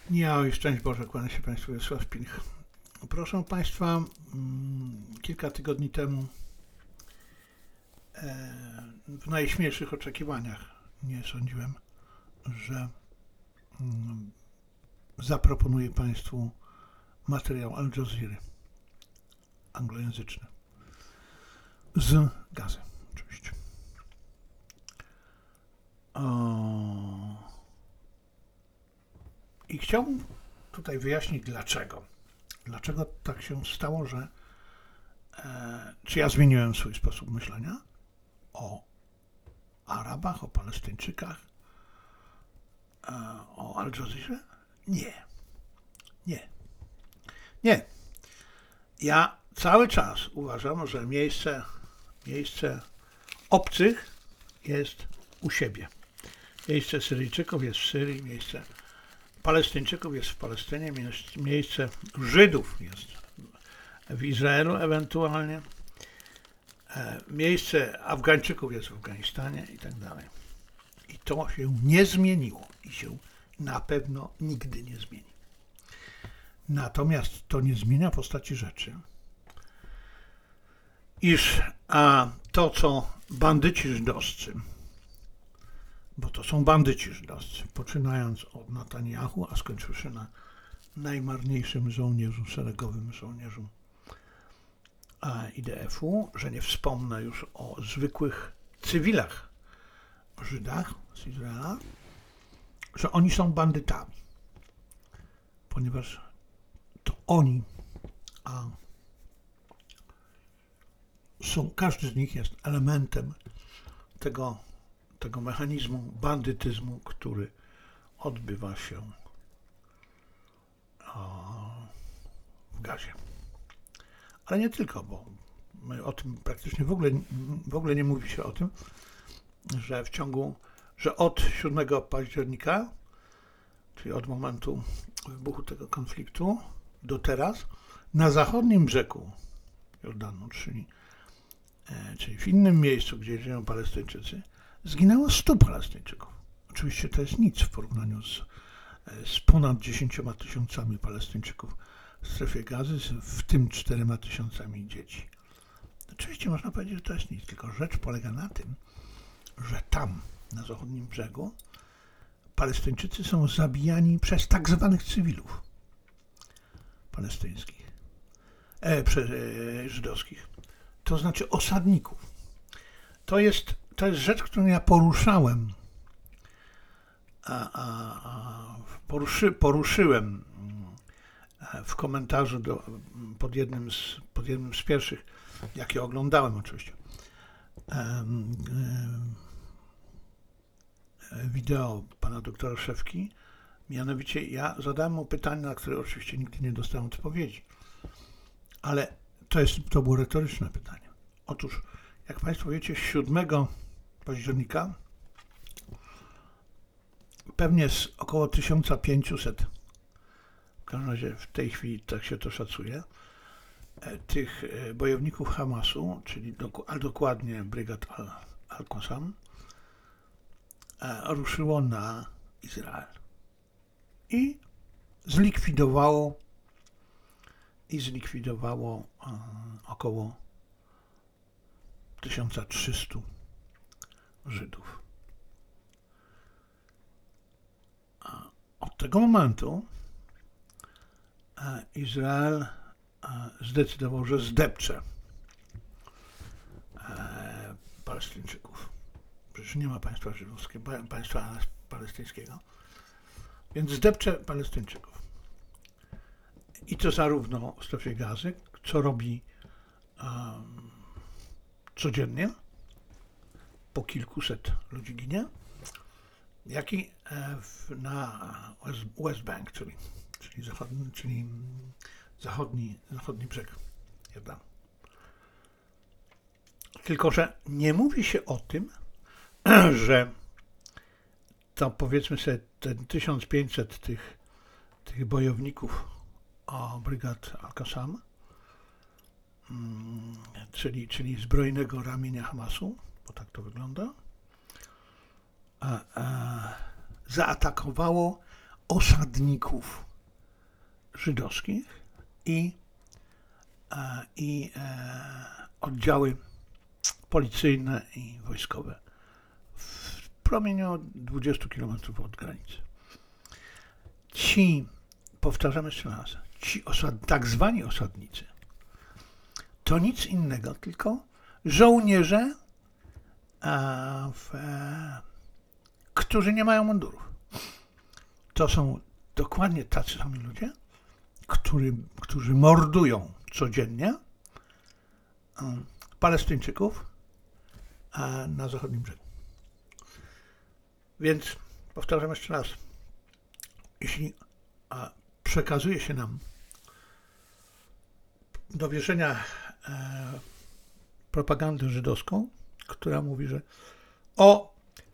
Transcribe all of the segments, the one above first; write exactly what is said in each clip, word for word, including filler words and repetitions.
Ja i szczęść Boże, kłania się Państwu Wiesław Pilch. Proszę Państwa, kilka tygodni temu w najśmielszych oczekiwaniach nie sądziłem, że zaproponuję Państwu materiał Al Jazeera, anglojęzyczny, z Gazy oczywiście. O... I chciałbym tutaj wyjaśnić dlaczego. Dlaczego tak się stało, że e, czy ja zmieniłem swój sposób myślenia o Arabach, o Palestyńczykach, e, o Al Jazeera? Nie. Nie. Nie. Ja cały czas uważam, że miejsce, miejsce obcych jest u siebie. Miejsce Syryjczyków jest w Syrii, miejsce Palestyńczyków jest w Palestynie, miejsce Żydów jest w Izraelu ewentualnie, miejsce Afgańczyków jest w Afganistanie i tak dalej. I to się nie zmieniło i się na pewno nigdy nie zmieni. Natomiast to nie zmienia postaci rzeczy, iż a to, co bandyci żydowscy, bo to są bandyci żydowscy, poczynając od Netanjahu, a skończywszy na najmarniejszym żołnierzu, szeregowym żołnierzu I D F-u, że nie wspomnę już o zwykłych cywilach, Żydach z Izraela, że oni są bandytami, ponieważ to oni, a są, każdy z nich jest elementem tego tego mechanizmu bandytyzmu, który odbywa się w Gazie. Ale nie tylko, bo my o tym praktycznie w ogóle, w ogóle nie mówi się o tym, że w ciągu, że od siódmego października, czyli od momentu wybuchu tego konfliktu do teraz, na zachodnim brzegu Jordanu, czyli, czyli w innym miejscu, gdzie żyją Palestyńczycy, zginęło stu Palestyńczyków. Oczywiście to jest nic w porównaniu z, z ponad dziesięcioma tysiącami Palestyńczyków w strefie Gazy, w tym czterema tysiącami dzieci. Oczywiście można powiedzieć, że to jest nic, tylko rzecz polega na tym, że tam, na zachodnim brzegu, Palestyńczycy są zabijani przez tak zwanych cywilów palestyńskich, e, przez e, żydowskich, to znaczy osadników. To jest To jest rzecz, którą ja poruszałem, a, a, a poruszy, poruszyłem w komentarzu do, pod, jednym z, pod jednym z pierwszych, jakie oglądałem oczywiście, wideo pana doktora Szewki. Mianowicie ja zadałem mu pytanie, na które oczywiście nigdy nie dostałem odpowiedzi, ale to, jest, to było retoryczne pytanie. Otóż, jak Państwo wiecie, siódmego października pewnie z około tysiąc pięćset, w każdym razie w tej chwili tak się to szacuje, tych bojowników Hamasu, czyli a dokładnie brygad Al-Qassam, ruszyło na Izrael i zlikwidowało i zlikwidowało około tysiąc trzysta Żydów. Od tego momentu Izrael zdecydował, że zdepcze Palestyńczyków. Przecież nie ma państwa żydowskiego, państwa palestyńskiego. Więc zdepcze Palestyńczyków. I to zarówno w strefie Gazy, co robi um, codziennie, po kilkuset ludzi ginie, jak i w, na West Bank, czyli, czyli, zachodni, czyli zachodni, zachodni brzeg Jordanu. Tylko że nie mówi się o tym, że to powiedzmy sobie ten tysiąc pięćset tych, tych bojowników o brygad Al-Qassam, czyli, czyli zbrojnego ramienia Hamasu, bo tak to wygląda, a, a, zaatakowało osadników żydowskich i, i oddziały policyjne i wojskowe w promieniu dwudziestu kilometrów od granicy. Ci, powtarzam jeszcze raz, ci osad, tak zwani osadnicy, to nic innego, tylko żołnierze, a w, e, którzy nie mają mundurów. To są dokładnie tacy sami ludzie, który, którzy mordują codziennie um, Palestyńczyków a, na zachodnim brzegu. Więc powtarzam jeszcze raz, jeśli a, przekazuje się nam do wierzenia e, propagandę żydowską, która mówi, że o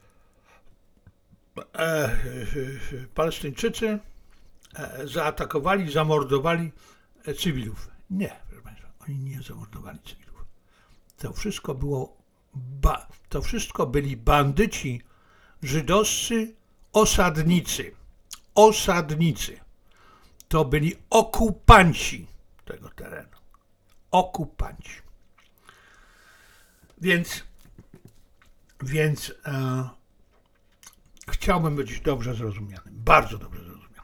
e, e, Palestyńczycy e, zaatakowali, zamordowali e, cywilów. Nie, proszę Państwa, oni nie zamordowali cywilów. To wszystko było, ba, to wszystko byli bandyci żydowscy, osadnicy. Osadnicy. To byli okupanci tego terenu. Okupanci. Więc, więc e, chciałbym być dobrze zrozumiany, bardzo dobrze zrozumiany.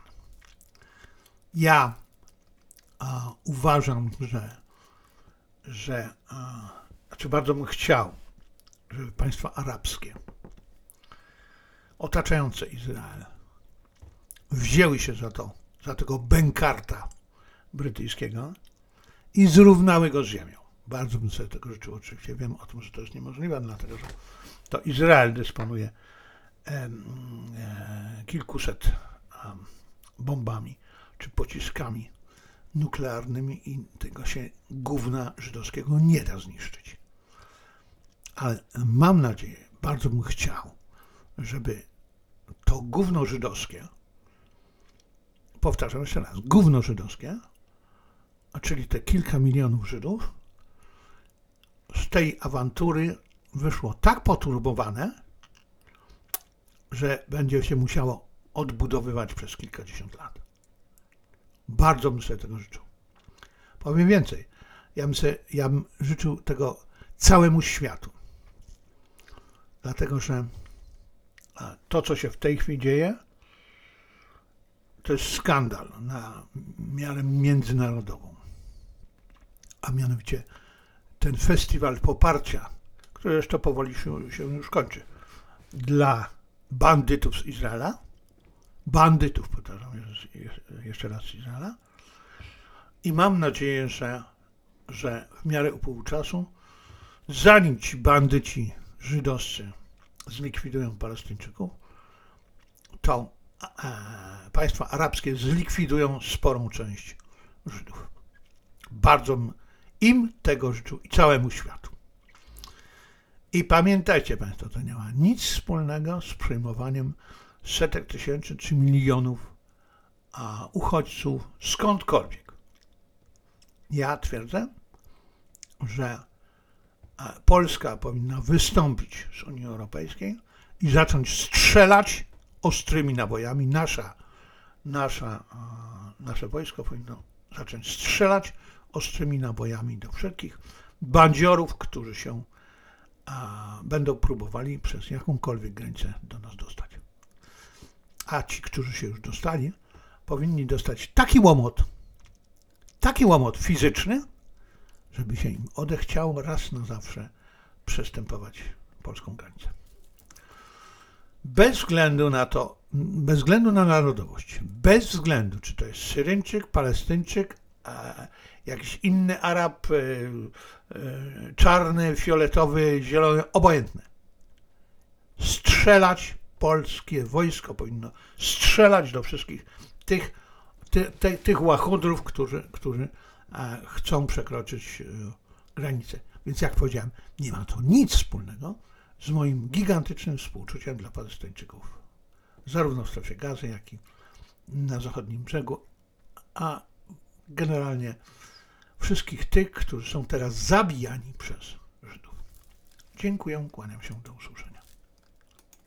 Ja e, uważam, że, że e, znaczy bardzo bym chciał, żeby państwa arabskie otaczające Izrael wzięły się za to, za tego bękarta brytyjskiego i zrównały go z ziemią. Bardzo bym sobie tego życzył, oczywiście. Wiem o tym, że to jest niemożliwe, dlatego że to Izrael dysponuje e, e, kilkuset e, bombami czy pociskami nuklearnymi i tego się gówna żydowskiego nie da zniszczyć. Ale mam nadzieję, bardzo bym chciał, żeby to gówno żydowskie, powtarzam jeszcze raz, gówno żydowskie, a czyli te kilka milionów Żydów, z tej awantury wyszło tak poturbowane, że będzie się musiało odbudowywać przez kilkadziesiąt lat. Bardzo bym sobie tego życzył. Powiem więcej, ja bym, sobie, ja bym życzył tego całemu światu. Dlatego, że to, co się w tej chwili dzieje, to jest skandal na miarę międzynarodową. A mianowicie ten festiwal poparcia, który jeszcze powoli się, się już kończy, dla bandytów z Izraela, bandytów, powtarzam jeszcze raz z Izraela, i mam nadzieję, że, że w miarę upływu czasu, zanim ci bandyci żydowscy zlikwidują Palestyńczyków, to e, państwa arabskie zlikwidują sporą część Żydów. Bardzo im tego życzył i całemu światu. I pamiętajcie Państwo, to nie ma nic wspólnego z przyjmowaniem setek tysięcy czy milionów a, uchodźców skądkolwiek. Ja twierdzę, że a, Polska powinna wystąpić z Unii Europejskiej i zacząć strzelać ostrymi nabojami. Nasza, nasza, a, nasze wojsko powinno zacząć strzelać ostrymi nabojami do wszelkich bandziorów, którzy się a, będą próbowali przez jakąkolwiek granicę do nas dostać. A ci, którzy się już dostali, powinni dostać taki łomot, taki łomot fizyczny, żeby się im odechciało raz na zawsze przestępować polską granicę. Bez względu na to, bez względu na narodowość, bez względu, czy to jest Syryjczyk, Palestyńczyk, a jakiś inny Arab, e, e, czarny, fioletowy, zielony, obojętny. Strzelać, polskie wojsko powinno strzelać do wszystkich tych, ty, ty, tych łachudrów, którzy, którzy e, chcą przekroczyć e, granicę. Więc jak powiedziałem, nie ma to nic wspólnego z moim gigantycznym współczuciem dla Palestyńczyków. Zarówno w strefie Gazy, jak i na zachodnim brzegu, a generalnie wszystkich tych, którzy są teraz zabijani przez Żydów. Dziękuję, kłaniam się, do usłyszenia.